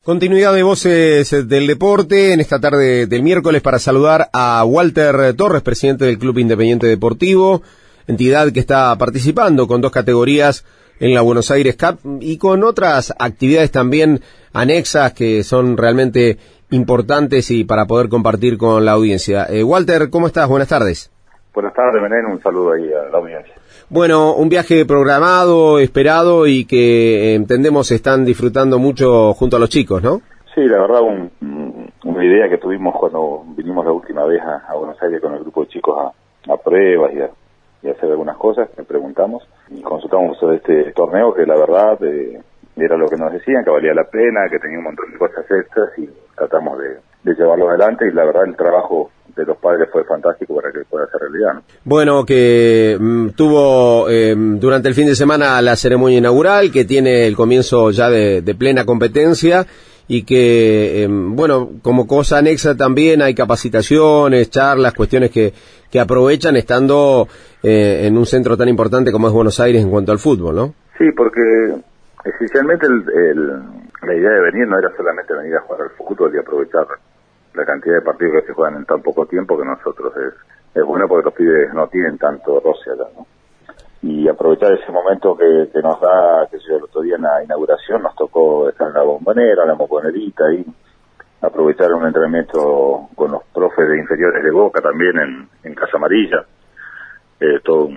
Continuidad de Voces del Deporte en esta tarde del miércoles para saludar a Walter Torres, presidente del Club Independiente Deportivo, entidad que está participando con 2 categorías en la Buenos Aires Cup y con otras actividades también anexas que son realmente importantes y para poder compartir con la audiencia. Walter, ¿cómo estás? Buenas tardes. Buenas tardes, Menén, un saludo ahí a la audiencia. Bueno, un viaje programado, esperado y que entendemos están disfrutando mucho junto a los chicos, ¿no? Sí, la verdad, una idea que tuvimos cuando vinimos la última vez a Buenos Aires con el grupo de chicos a pruebas y a hacer algunas cosas, que preguntamos y consultamos sobre este torneo que la verdad era lo que nos decían, que valía la pena, que tenía un montón de cosas extras y tratamos de llevarlo adelante y la verdad el trabajo de los padres fue fantástico para que pueda ser realidad, ¿no? Bueno, que tuvo durante el fin de semana la ceremonia inaugural, que tiene el comienzo ya de plena competencia y que, bueno, como cosa anexa también hay capacitaciones, charlas, cuestiones que aprovechan estando en un centro tan importante como es Buenos Aires en cuanto al fútbol, ¿no? Sí, porque esencialmente la idea de venir no era solamente venir a jugar al fútbol y aprovechar la cantidad de partidos que se juegan en tan poco tiempo, que nosotros es bueno porque los pibes no tienen tanto roce allá, ¿no? Y aprovechar ese momento que nos da, que el otro día en la inauguración nos tocó estar en la Bombonera, la Bombonerita, y aprovechar un entrenamiento con los profes de inferiores de Boca también en Casa Amarilla, todo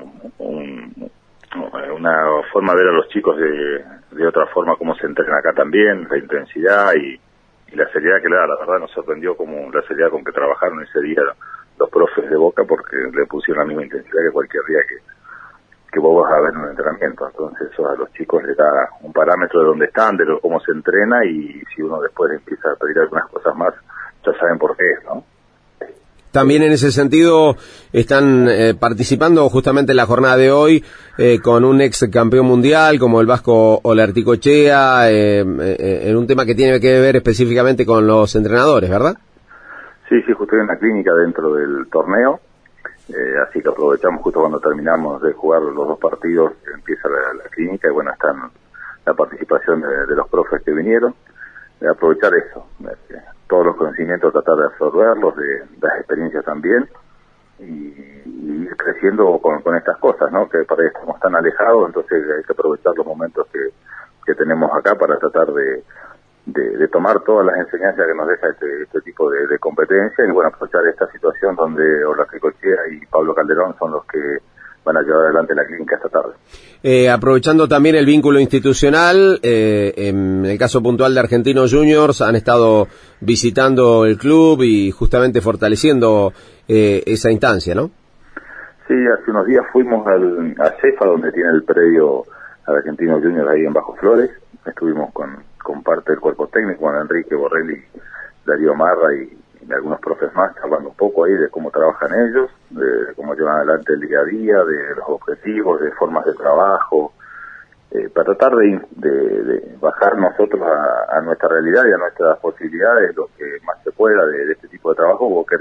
una forma de ver a los chicos de otra forma cómo se entrenan acá también, la intensidad y la seriedad que le da. La verdad nos sorprendió como la seriedad con que trabajaron ese día los profes de Boca, porque le pusieron la misma intensidad que cualquier día que vos vas a ver en un entrenamiento. Entonces eso a los chicos les da un parámetro de dónde están, de cómo se entrena, y si uno después empieza a pedir algunas cosas más, ya saben por qué es, ¿no? También en ese sentido están participando justamente en la jornada de hoy con un ex campeón mundial como el vasco Olarticochea, en un tema que tiene que ver específicamente con los entrenadores, ¿verdad? Sí, justo hay una clínica dentro del torneo, así que aprovechamos justo cuando terminamos de jugar los 2 partidos, empieza la clínica y bueno, están la participación de los profes que vinieron, aprovechar eso, todos los conocimientos, tratar de absorberlos, de las experiencias también, y ir creciendo con estas cosas, ¿no? Que para eso estamos tan alejados, entonces hay que aprovechar los momentos que tenemos acá para tratar de tomar todas las enseñanzas que nos deja este tipo de competencia, y bueno, aprovechar esta situación donde Olarticochea y Pablo Calderón son los que van a llevar adelante la clínica esta tarde. Aprovechando también el vínculo institucional, en el caso puntual de Argentinos Juniors, han estado visitando el club y justamente fortaleciendo esa instancia, ¿no? Sí, hace unos días fuimos a Cefa, donde tiene el predio Argentinos Juniors ahí en Bajo Flores. Estuvimos con parte del cuerpo técnico, con Enrique Borrelli, Darío Marra y algunos profes más, hablando un poco ahí de cómo trabajan ellos, de cómo llevan adelante el día a día, de los objetivos, de formas de trabajo, para tratar de bajar nosotros a nuestra realidad y a nuestras posibilidades lo que más se pueda de este tipo de trabajo, porque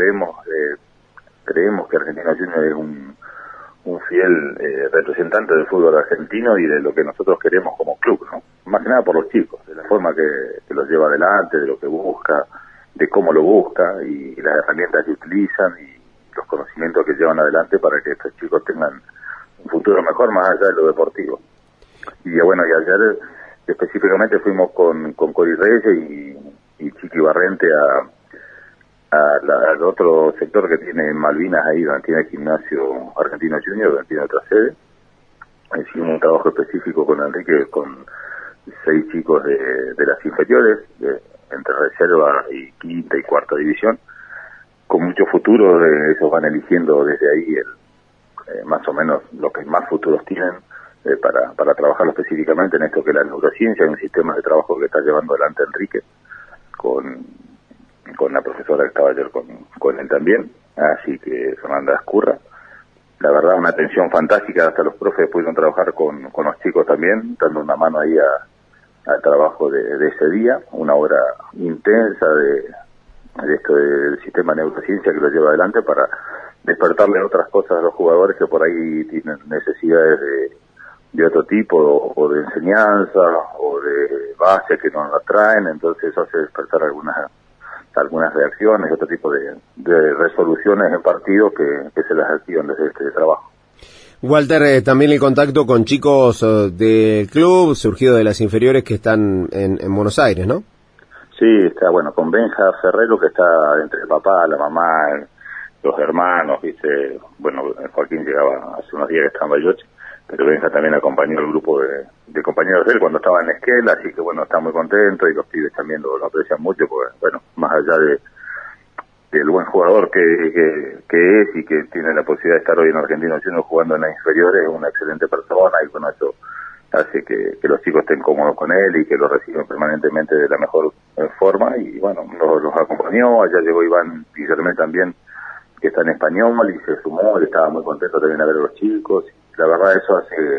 creemos que Argentinos Juniors es un fiel representante del fútbol argentino y de lo que nosotros queremos como club, ¿no? Más que nada por los chicos, de la forma que los lleva adelante, de lo que busca, de cómo lo busca y las herramientas que utilizan y los conocimientos que llevan adelante para que estos chicos tengan un futuro mejor más allá de lo deportivo. Y bueno, y ayer específicamente fuimos con Cori Reyes y Chiqui Barrente al otro sector que tiene Malvinas ahí, donde tiene el gimnasio Argentino Junior, donde tiene otra sede. Hicimos un trabajo específico con Enrique, con 6 chicos de las inferiores, entre reserva y quinta y cuarta división, con mucho futuro. Ellos van eligiendo desde ahí más o menos lo que más futuros tienen para trabajarlo específicamente en esto que es la neurociencia, en un sistema de trabajo que está llevando adelante Enrique con la profesora que estaba ayer con él también, así que Fernanda Escurra. La verdad, una atención fantástica, hasta los profes pudieron trabajar con los chicos también, dando una mano ahí al trabajo de ese día, una hora intensa de esto del sistema de neurociencia que lo lleva adelante para despertarle otras cosas a los jugadores que por ahí tienen necesidades de otro tipo, o de enseñanza, o de base que nos atraen, entonces eso hace despertar algunas reacciones, otro tipo de resoluciones en partido que se las activan desde este trabajo. Walter, también el contacto con chicos del club, surgido de las inferiores que están en Buenos Aires, ¿no? Sí, está bueno, con Benja Ferrero, que está entre el papá, la mamá, los hermanos, ¿viste? Bueno, Joaquín llegaba hace unos días que estaba en Bariloche, pero Benja también acompañó al grupo de compañeros de él cuando estaba en Esquela, así que bueno, está muy contento y los pibes también lo aprecian mucho, porque bueno, más allá del buen jugador que es y que tiene la posibilidad de estar hoy en Argentinos Juniors jugando en las inferiores, es una excelente persona y con eso hace que los chicos estén cómodos con él y que lo reciban permanentemente de la mejor forma y bueno, los acompañó, allá llegó Iván Guillermé también, que está en español y se sumó, él estaba muy contento también a ver a los chicos, y la verdad eso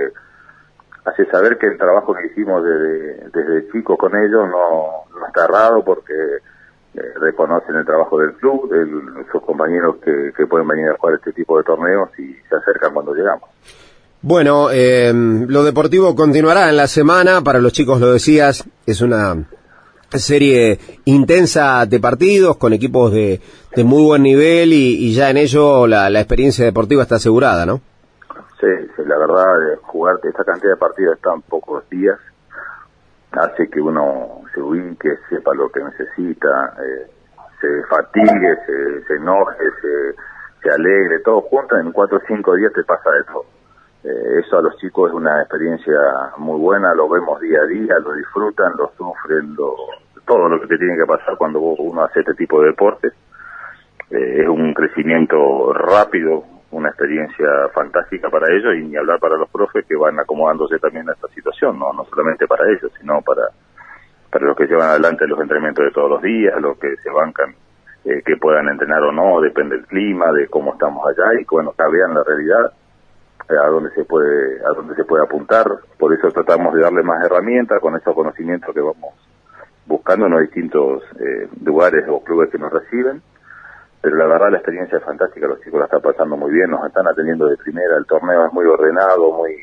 hace saber que el trabajo que hicimos desde chicos con ellos no está errado porque reconocen el trabajo del club, sus compañeros que pueden venir a jugar este tipo de torneos y se acercan cuando llegamos. Bueno, lo deportivo continuará en la semana, para los chicos lo decías, es una serie intensa de partidos con equipos de muy buen nivel y ya en ello la experiencia deportiva está asegurada, ¿no? Sí, la verdad, jugar esta cantidad de partidos en tan pocos días hace que uno se ubique, sepa lo que necesita, se fatigue, se enoje, se alegre, todo junto, en 4 o 5 días te pasa de todo. Eso a los chicos es una experiencia muy buena, lo vemos día a día, lo disfrutan, lo sufren, todo lo que te tiene que pasar cuando uno hace este tipo de deportes. Es un crecimiento rápido, una experiencia fantástica para ellos y ni hablar para los profes que van acomodándose también a esta situación, no solamente para ellos, sino para los que llevan adelante los entrenamientos de todos los días, los que se bancan que puedan entrenar o no, depende del clima, de cómo estamos allá y que bueno, acá vean la realidad, a dónde se puede apuntar. Por eso tratamos de darle más herramientas con esos conocimientos que vamos buscando en los distintos lugares o clubes que nos reciben. Pero la verdad la experiencia es fantástica, los chicos la están pasando muy bien, nos están atendiendo de primera, el torneo es muy ordenado, muy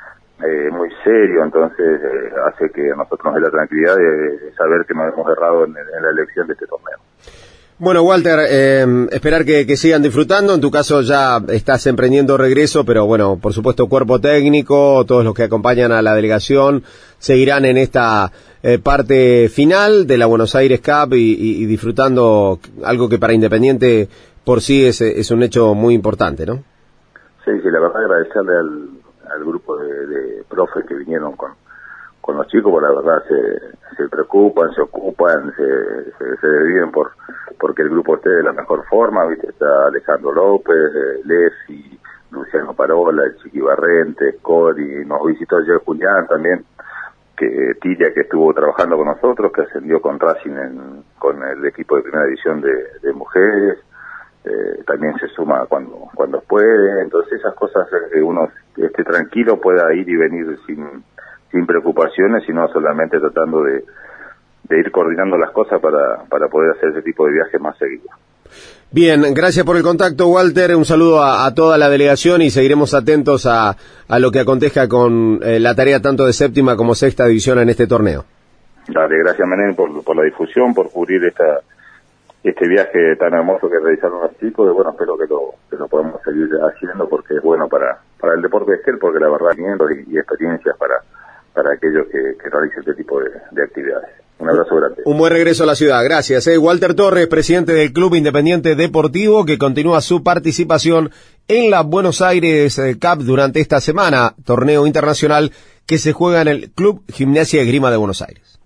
serio, entonces hace que a nosotros nos dé la tranquilidad de saber que no hemos errado en la elección de este torneo. Bueno, Walter, esperar que sigan disfrutando. En tu caso ya estás emprendiendo regreso, pero bueno, por supuesto, cuerpo técnico, todos los que acompañan a la delegación seguirán en esta parte final de la Buenos Aires Cup y disfrutando algo que para Independiente por sí es un hecho muy importante, ¿no? Sí, la verdad agradecerle al grupo de profes que vinieron con los chicos, porque la verdad se preocupan, se ocupan, se desviven porque el grupo esté de la mejor forma, ¿viste? Está Alejandro López, Lessi, Luciano Parola, el Chiqui Barrente, Cori, nos visitó ayer Julián también, Tiria, que estuvo trabajando con nosotros, que ascendió con Racing con el equipo de primera división de mujeres, también se suma cuando puede, entonces esas cosas que uno esté tranquilo, pueda ir y venir sin preocupaciones, sino solamente tratando de ir coordinando las cosas para poder hacer ese tipo de viajes más seguidos. Bien, gracias por el contacto, Walter, un saludo a toda la delegación y seguiremos atentos a lo que acontezca con la tarea tanto de séptima como sexta división en este torneo. Dale, gracias Menem por la difusión, por cubrir este viaje tan hermoso que realizaron los chicos, y bueno, espero que lo podamos seguir haciendo porque es bueno para el deporte de Esquel, porque la verdad y experiencias para aquellos que realicen este tipo de actividades. Un abrazo grande. Un buen regreso a la ciudad, gracias. Walter Torres, presidente del Club Independiente Deportivo, que continúa su participación en la Buenos Aires Cup durante esta semana, torneo internacional que se juega en el Club Gimnasia y Esgrima de Buenos Aires.